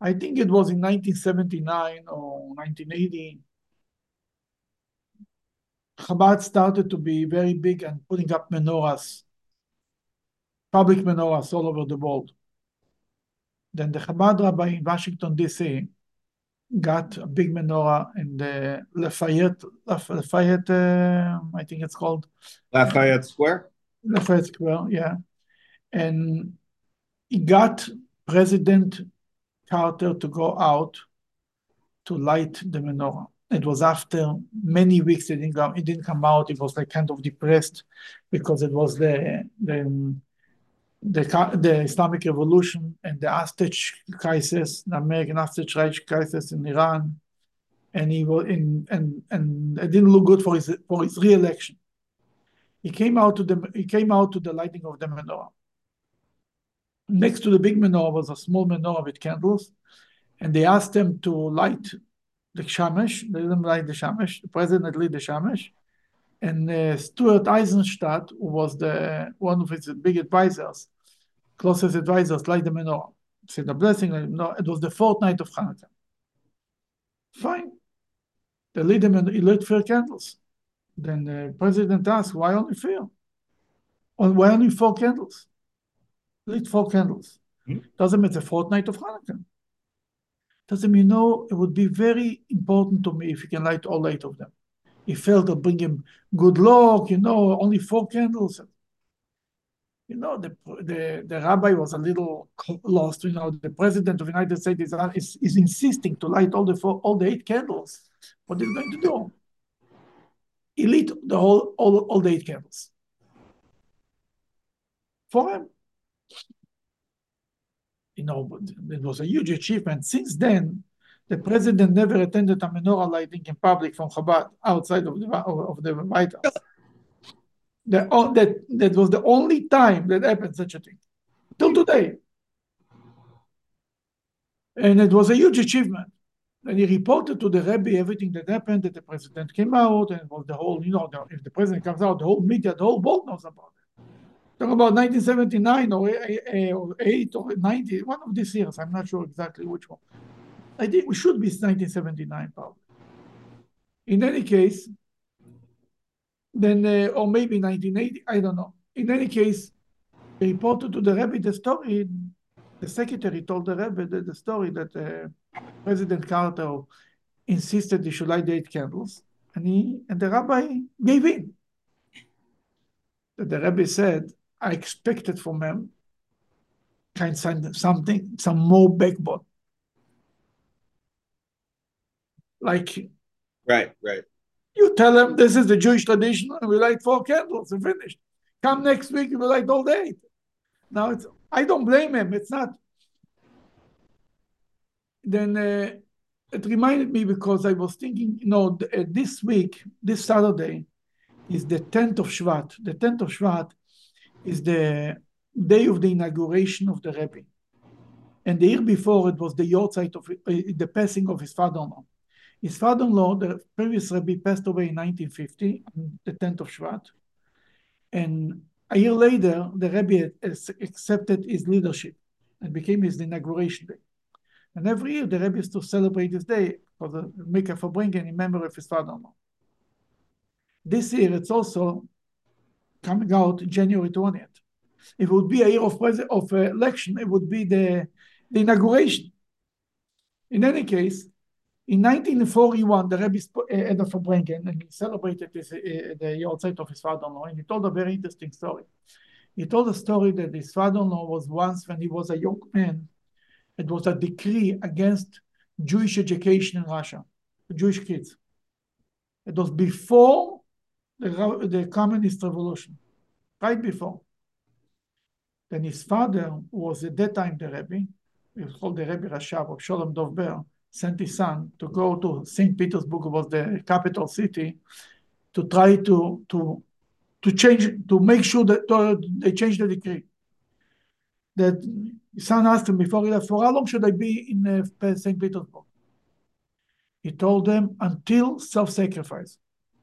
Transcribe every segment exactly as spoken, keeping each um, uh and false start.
I think it was in nineteen seventy-nine or nineteen eighty. Chabad started to be very big and putting up menorahs, public menorahs all over the world. Then the Chabad rabbi in Washington, D C got a big menorah in the Lafayette, Lafayette, uh, I think it's called Lafayette Square. Lafayette Square, yeah. And he got President Carter to go out to light the menorah. It was after many weeks it didn't come, it didn't come out. It was like kind of depressed because it was the the the, the Islamic Revolution and the hostage crisis, the American hostage crisis in Iran, and he was in and and it didn't look good for his for his re-election. He came out to the he came out to the lighting of the menorah. Next to the big menorah was a small menorah with candles, and they asked him to light the Shamesh. They didn't light the Shamesh. The president lit the Shamesh, and uh, Stuart Eisenstadt, who was the one of his big advisors, closest advisors, light the menorah. Said the blessing. No, it was the fourth night of Hanukkah. Fine. They lit them, and he lit four candles. Then the president asked, "Why only four? Why only four candles? Lit four candles. Mm-hmm. Doesn't mean it's a fortnight of Hanukkah. Doesn't mean, you know, it would be very important to me if you can light all eight of them. He felt to bring him good luck, you know, only four candles. You know, the, the, the rabbi was a little lost. You know, the president of the United States is, is, is insisting to light all the four, all the eight candles. What is he going to do? He lit the whole, all, all the eight candles. For him. You know, it was a huge achievement. Since then, the president never attended a menorah lighting in public from Chabad outside of the, of the White House. The, that, that was the only time that happened such a thing, till today. And it was a huge achievement. And he reported to the Rebbe everything that happened, that the president came out, and it was the whole, you know, the, if the president comes out, the whole media, the whole world knows about it. Talk about nineteen seventy-nine or, or eight or ninety, one of these years. I'm not sure exactly which one. I think we should be nineteen seventy-nine, probably. In any case, then, uh, or maybe nineteen eighty, I don't know. In any case, they reported to the Rebbe the story. The secretary told the Rebbe the, the story that uh, President Carter insisted he should light the eight candles, and he and the rabbi gave in. The Rebbe said, "I expected from him kind of something, some more backbone, like right, right." You tell them this is the Jewish tradition, and we light four candles and finished. Come next week, we light all day. Now it's I don't blame him. It's not. Then uh, it reminded me because I was thinking, you know, uh, this week, this Saturday, is the tenth of Shvat. The tenth of Shvat is the day of the inauguration of the Rebbe. And the year before, it was the yahrzeit of uh, the passing of his father-in-law. His father-in-law, the previous Rebbe, passed away in nineteen fifty, on the tenth of Shvat. And a year later, the Rebbe accepted his leadership and became his inauguration day. And every year, the Rebbe used to celebrate this day for the Mikra Farbrengen in memory of his father-in-law. This year, it's also coming out January twentieth. If it would be a year of, pres- of uh, election, it would be the, the inauguration. In any case, in nineteen forty-one, the Rebbe had a Farbrengen, and he celebrated this, uh, the yahrzeit of his father-in-law, and he told a very interesting story. He told a story that his father-in-law was once, when he was a young man, it was a decree against Jewish education in Russia, Jewish kids. It was before the, the communist revolution, right before. Then his father was at that time the Rebbe, he was called the Rebbe Rashav of Sholem Dov Ber, sent his son to go to Saint Petersburg, was the capital city, to try to to to change, to make sure that uh, they change the decree. That his son asked him before he left, for how long should I be in uh, Saint Petersburg? He told them, until self-sacrifice.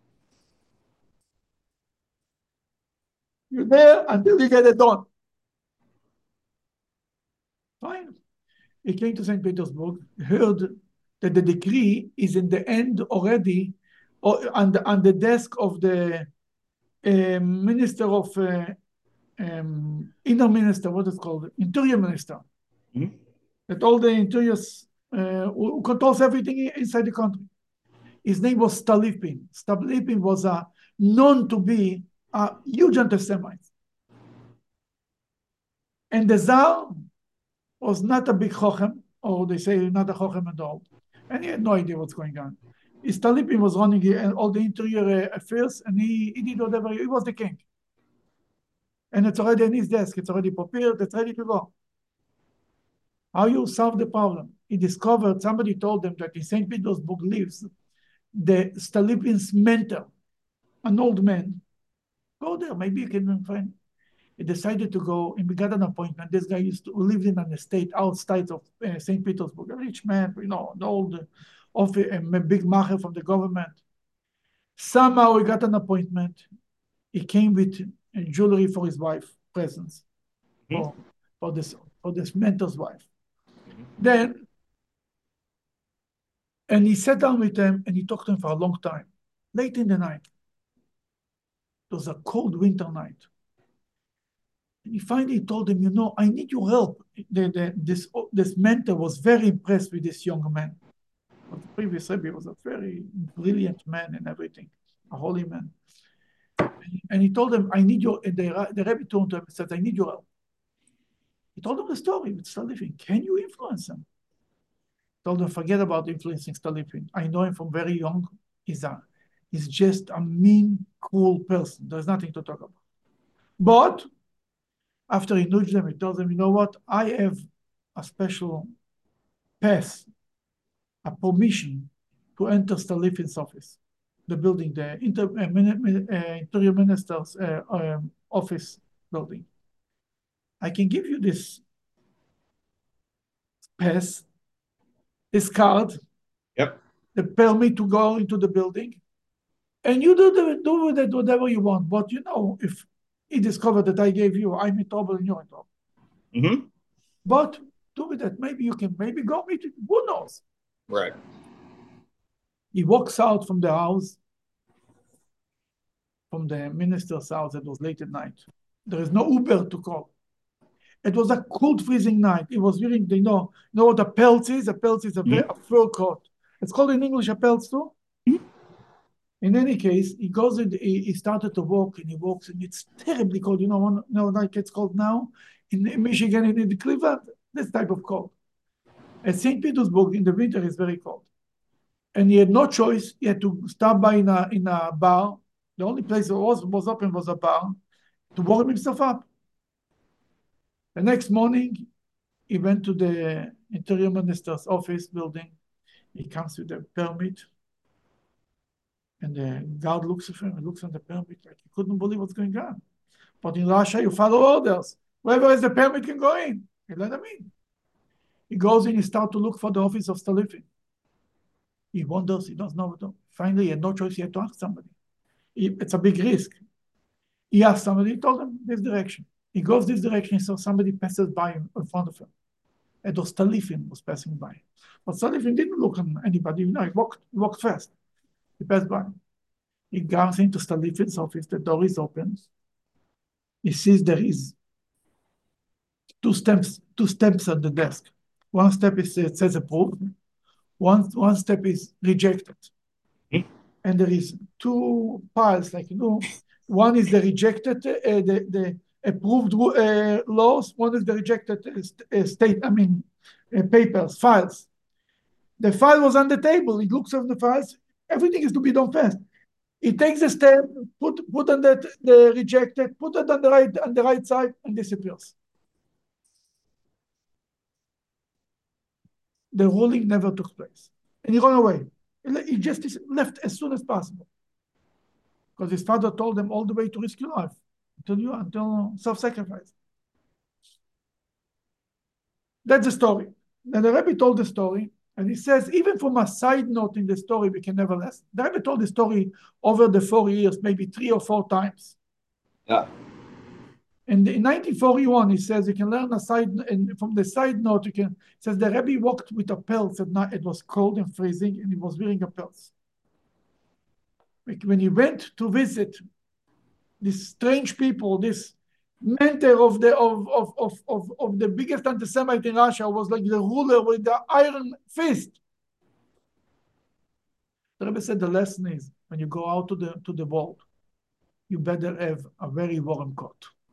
You're there until you get it done. Fine. he came to Saint Petersburg, heard that the decree is in the end already or on the, on the desk of the uh, Minister of uh, um, Inner Minister, what is it called? Interior Minister. Mm-hmm. That all the interiors, uh, who controls everything inside the country. His name was Stolypin. Stolypin was uh, known to be a huge anti-Semite. And the Tsar was not a big chochem, or they say not a chochem at all. And he had no idea what's going on. Stolypin was running all the interior uh, affairs, and he, he did whatever, he was the king. And it's already on his desk, it's already prepared, it's ready to go. How you solve the problem? He discovered, somebody told them that in Saint Petersburg lives the Stolypin's mentor, an old man. Go there, maybe you can find. He decided to go, and we got an appointment. This guy used to live in an estate outside of uh, Saint Petersburg, a rich man, you know, an old, office, a big macher from the government. Somehow he got an appointment. He came with jewelry for his wife, presents mm-hmm. for, for this for this mentor's wife. Mm-hmm. Then, and he sat down with them and he talked to him for a long time. Late in the night, it was a cold winter night. And he finally told him, you know, I need your help. The, the, this, this mentor was very impressed with this young man. But the previous Rebbe was a very brilliant man and everything, a holy man. And he told him, I need your, and the, the Rebbe told him, he said, I need your help. He told him the story with Stolypin. Can you influence him? He told him, forget about influencing Stolypin. I know him from very young. He's, a, he's just a mean, cruel person. There's nothing to talk about. But after he nudged them, he told them, you know what? I have a special pass, a permission to enter Stolypin's office, the building, the inter, uh, uh, Interior Minister's uh, um, office building. I can give you this pass, this card, yep, the permit to go into the building, and you do, the, do with it whatever you want. But you know, if he discovered that I gave you, I'm in trouble and you're in trouble. Mm-hmm. But do with that. Maybe you can, maybe go meet it. Who knows? Right. He walks out from the house, from the minister's house. It was late at night. There is no Uber to call. It was a cold, freezing night. He was wearing, you know, you know what a pelts is? A pelts is a, mm-hmm. a fur coat. It's called in English a pelts too. Mm-hmm. In any case, he goes in, he, he started to walk, and he walks, and it's terribly cold. You know, one, you know, like it's cold now in Michigan and in Cleveland, this type of cold. At Saint Petersburg in the winter is very cold. And he had no choice. He had to stop by in a, in a bar. The only place that was, was open was a bar to warm himself up. The next morning, he went to the Interior Minister's office building. He comes with a permit. And the guard looks at him and looks on the permit like he couldn't believe what's going on. But in Russia, you follow orders. Whoever has the permit can go in. You let him in. He goes in, he starts to look for the office of Stolypin. He wonders, he doesn't know what to do. Finally, he had no choice, he had to ask somebody. He, it's a big risk. He asked somebody, he told him this direction. He goes this direction, so somebody passes by him in front of him. And Stolypin was passing by. But Stolypin didn't look on anybody, you know, he walked, he walked fast. He passed by. He comes into Stolypin's office, the door is open. He sees there is two stamps, two stamps on the desk. One step is, it says approved. One, one step is rejected. Mm-hmm. And there is two piles, like, you know, one is the rejected, uh, the, the approved uh, laws, one is the rejected uh, state, I mean, uh, papers, files. The file was on the table. He looks at the files. Everything is to be done fast. He takes the stamp, put put on that the rejected, put it on the right on the right side, and disappears. The ruling never took place, and he ran away. He just left as soon as possible, because his father told him all the way to risk your life until you until self-sacrifice. That's the story. Then the Rebbe told the story. And he says, even from a side note in the story, we can never last. The Rebbe told the story over the four years, maybe three or four times. Yeah. And in nineteen forty-one, he says you can learn a side, and from the side note, you can, it says the Rebbe walked with a pelt at night. It was cold and freezing, and he was wearing a pelt. When he went to visit these strange people, this mentor of the of, of, of, of, of the biggest anti-Semite in Russia, was like the ruler with the iron fist. The Rebbe said the lesson is, when you go out to the to the world, you better have a very warm coat.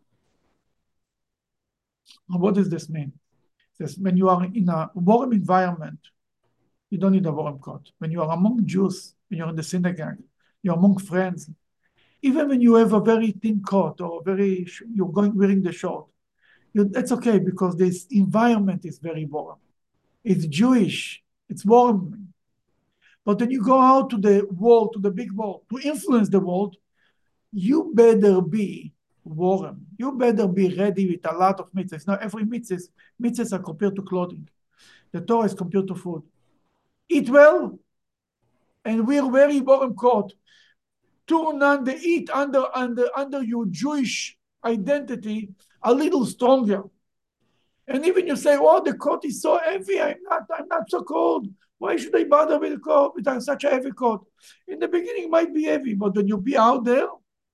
What does this mean? It says when you are in a warm environment, you don't need a warm coat. When you are among Jews, when you're in the synagogue, you're among friends, even when you have a very thin coat or very you're going wearing the short, you, that's okay because this environment is very warm. It's Jewish, it's warm. But when you go out to the world, to the big world, to influence the world, you better be warm. You better be ready with a lot of mitzvahs. Now, every mitzvah, mitzvahs are compared to clothing. The Torah is compared to food. Eat well, and wear very warm coat. Turn on the eat under, under, under your Jewish identity a little stronger. And even you say, oh, the coat is so heavy, I'm not, I'm not so cold. Why should I bother with a coat, with such a heavy coat? In the beginning, it might be heavy, but when you be out there,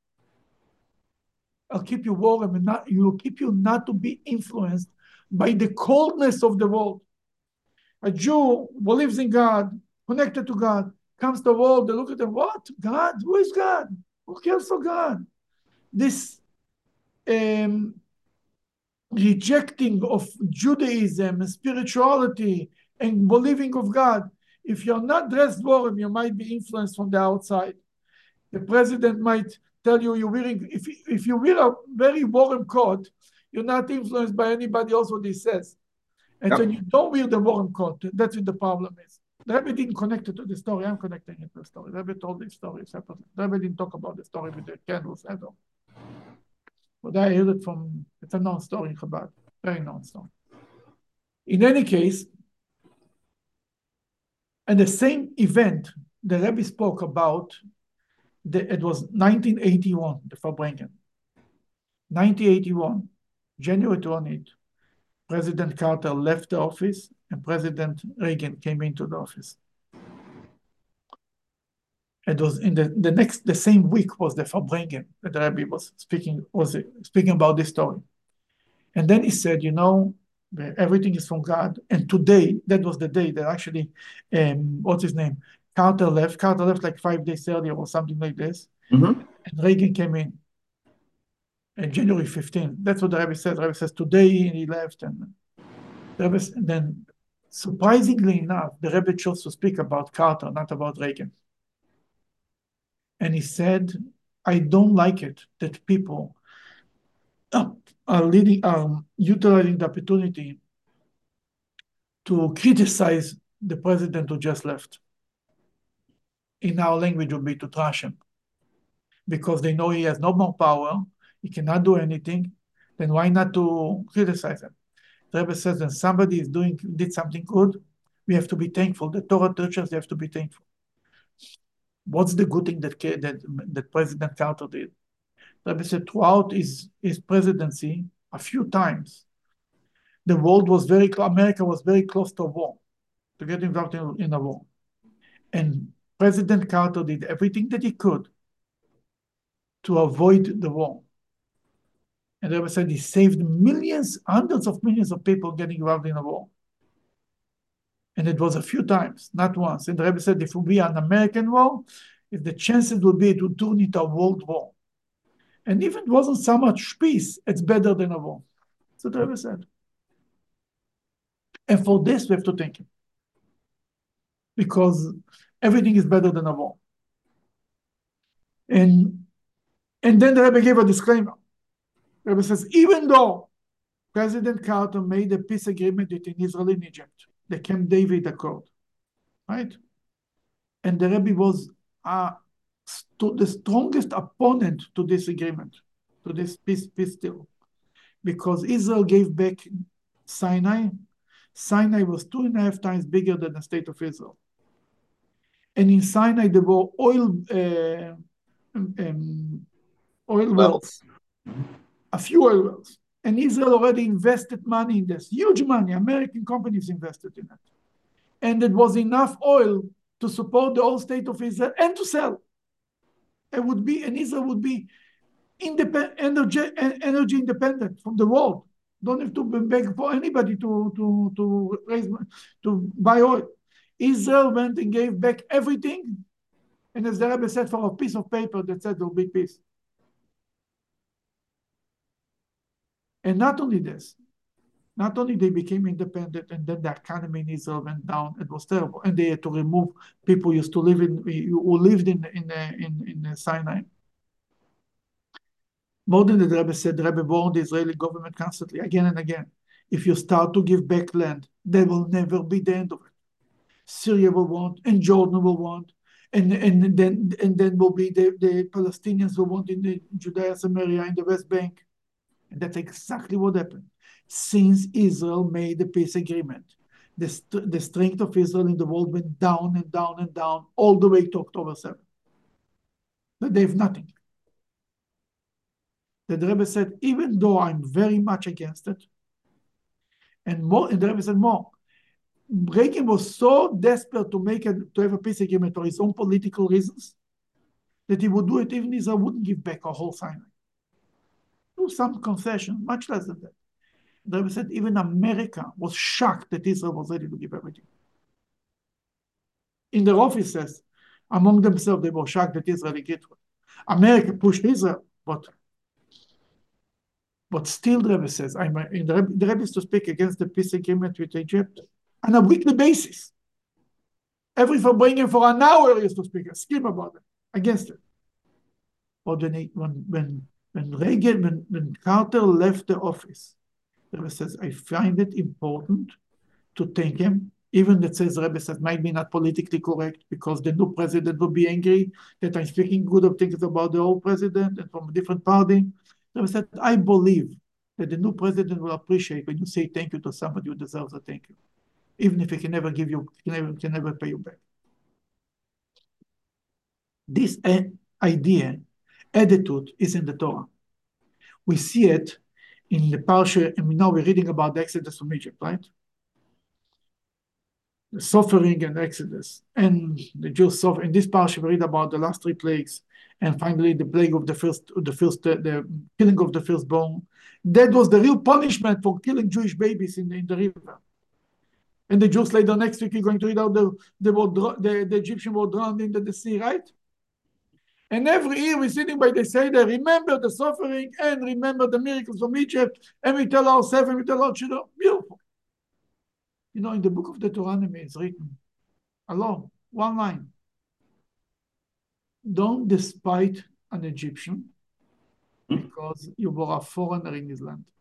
I'll keep you warm and not, you will keep you not to be influenced by the coldness of the world. A Jew who lives in God, connected to God, comes to the world, they look at them, what? God? Who is God? Who cares for God? This um, rejecting of Judaism and spirituality and believing of God, if you're not dressed warm, you might be influenced from the outside. The president might tell you you're wearing, if, if you wear a very warm coat, you're not influenced by anybody else what he says. And yep. So you don't wear the warm coat. That's what the problem is. The Rebbe didn't connect it to the story. I'm connecting it to the story. The Rebbe told the story separately. The Rebbe didn't talk about the story with the candles at all. But I heard it from, it's a known story in Chabad. Very known story. In any case, at the same event, the Rebbe spoke about, the, it was nineteen eighty-one, the Farbrengen. nineteen eighty-one, January twentieth, President Carter left the office and President Reagan came into the office. It was in the, the next, the same week was the Farbrengen that the Rebbe was speaking, was speaking about this story. And then he said, you know, everything is from God. And today, that was the day that actually, um, what's his name? Carter left. Carter left like five days earlier or something like this. Mm-hmm. And Reagan came in. And January fifteenth. That's what the Rebbe says. The Rebbe says today he left. And the Rebbe, and then, surprisingly enough, the Rebbe chose to speak about Carter, not about Reagan. And he said, I don't like it that people are, are leading, um, utilizing the opportunity to criticize the president who just left. In our language would be to trash him. Because they know he has no more power, he cannot do anything, then why not to criticize him? The Rebbe says when somebody is doing, did something good, we have to be thankful. The Torah teachers have to be thankful. What's the good thing that, that, that President Carter did? The Rebbe said throughout his, his presidency, a few times, the world was very, America was very close to a war, to get involved in, in a war. And President Carter did everything that he could to avoid the war. And the Rebbe said he saved millions, hundreds of millions of people getting involved in a war. And it was a few times, not once. And the Rebbe said if it would be an American war, if the chances would be to turn it a world war. And if it wasn't so much peace, it's better than a war. That's what the Rebbe said. And for this, we have to thank him. Because everything is better than a war. And, and then the Rebbe gave a disclaimer. The Rebbe says, even though President Carter made a peace agreement between Israel and Egypt, the Camp David Accord, right? And the Rebbe was uh, st- the strongest opponent to this agreement, to this peace, peace deal, because Israel gave back Sinai. Sinai was two and a half times bigger than the state of Israel. And in Sinai, there were oil, uh, um, oil wells. a few oil wells. And Israel already invested money in this, huge money. American companies invested in it. And it was enough oil to support the whole state of Israel and to sell. It would be, and Israel would be independent, energy, energy independent from the world. Don't have to beg for anybody to, to, to raise, to buy oil. Israel went and gave back everything. And as the Rebbe said, for a piece of paper that said there'll be peace. And not only this, not only they became independent, and then the economy in Israel went down. It was terrible, and they had to remove people who used to live in who lived in in in, in Sinai. More than the Rebbe said, the Rebbe warned the Israeli government constantly, again and again. If you start to give back land, there will never be the end of it. Syria will want, and Jordan will want, and and then and then will be the, the Palestinians will want in the Judea, Samaria, in the West Bank. And that's exactly what happened. Since Israel made the peace agreement, the, st- the strength of Israel in the world went down and down and down all the way to October seventh. But they have nothing. The Rebbe said, even though I'm very much against it, and more, and the Rebbe said more, Reagan was so desperate to make a, to have a peace agreement for his own political reasons that he would do it even if Israel wouldn't give back a whole Sinai. Do some concession, much less than that. The Rebbe said even America was shocked that Israel was ready to give everything. In their offices, among themselves, they were shocked that Israel agreed to it. America pushed Israel, but but still, the Rebbe says, I'm in the Rebbe, the Rebbe is to speak against the peace agreement with Egypt on a weekly basis. Every Farbrengen for an hour he used to speak, scream about it, against it. But when he, when when when Reagan, when, when Carter left the office, the Rebbe says, I find it important to thank him, even that says, the Rebbe says, might be not politically correct, because the new president will be angry that I'm speaking good of things about the old president and from a different party. The Rebbe said, I believe that the new president will appreciate when you say thank you to somebody who deserves a thank you, even if he can never give you, can never, can never pay you back. This idea, attitude, is in the Torah. We see it in the parsha, and now we're reading about the Exodus from Egypt, right? The suffering and Exodus, and the Jews suffer. In this parsha, we read about the last three plagues, and finally the plague of the first, the first, uh, the killing of the firstborn. That was the real punishment for killing Jewish babies in, in the river. And the Jews later next week, you're going to read out the the, the, the Egyptian were drowned into the sea, right? And every year we're sitting by the Seder, remember the suffering and remember the miracles from Egypt, and we tell ourselves and we tell our children, beautiful. You know, in the book of Deuteronomy, it's written, alone, one line. Don't despise an Egyptian because you were a foreigner in his land.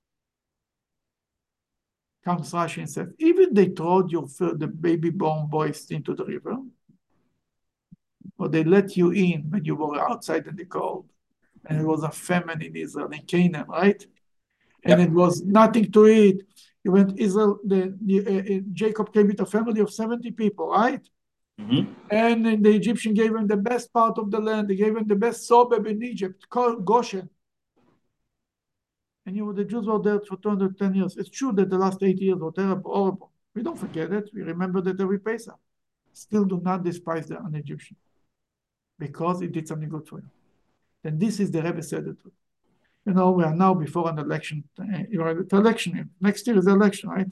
Comes Rashi and says, even they throw your the baby born boys into the river, or they let you in when you were outside in the cold, and it was a famine in Israel, in Canaan, right? And yep. It was nothing to eat. You went Israel. The, the uh, Jacob came with a family of seventy people, right? Mm-hmm. And the Egyptian gave him the best part of the land. They gave him the best suburb in Egypt, called Goshen. And you know, the Jews were there for two hundred ten years. It's true that the last eighty years were terrible, horrible. We don't forget it. We remember that every Pesach. Still do not despise the, an Egyptian, because it did something good for you. Then this is the Rebbe said it. You know, we are now before an election. You are at election. Next year is the election, right?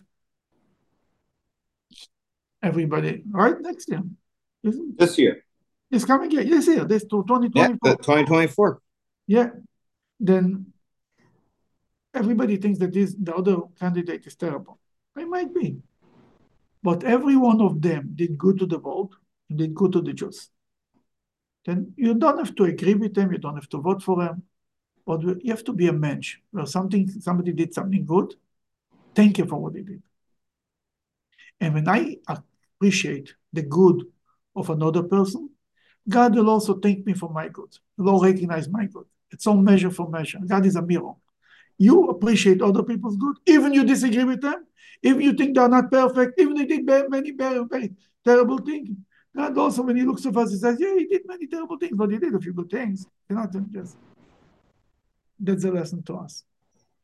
Everybody, right? Next year. Isn't this year. This coming year. This year. This to twenty twenty-four. Yeah, twenty twenty-four. Yeah. Then everybody thinks that this the other candidate is terrible. It might be. But every one of them did good to the world, did good to the Jews. Then you don't have to agree with them, you don't have to vote for them, but you have to be a mensch. Where something, somebody did something good, thank you for what they did. And when I appreciate the good of another person, God will also thank me for my good. He will recognize my good. It's all measure for measure. God is a mirror. You appreciate other people's good, even you disagree with them, even you think they're not perfect, even they did many very, very terrible things. God also, when he looks at us, he says, yeah, he did many terrible things, but he did a few good things. You know, just that's a lesson to us.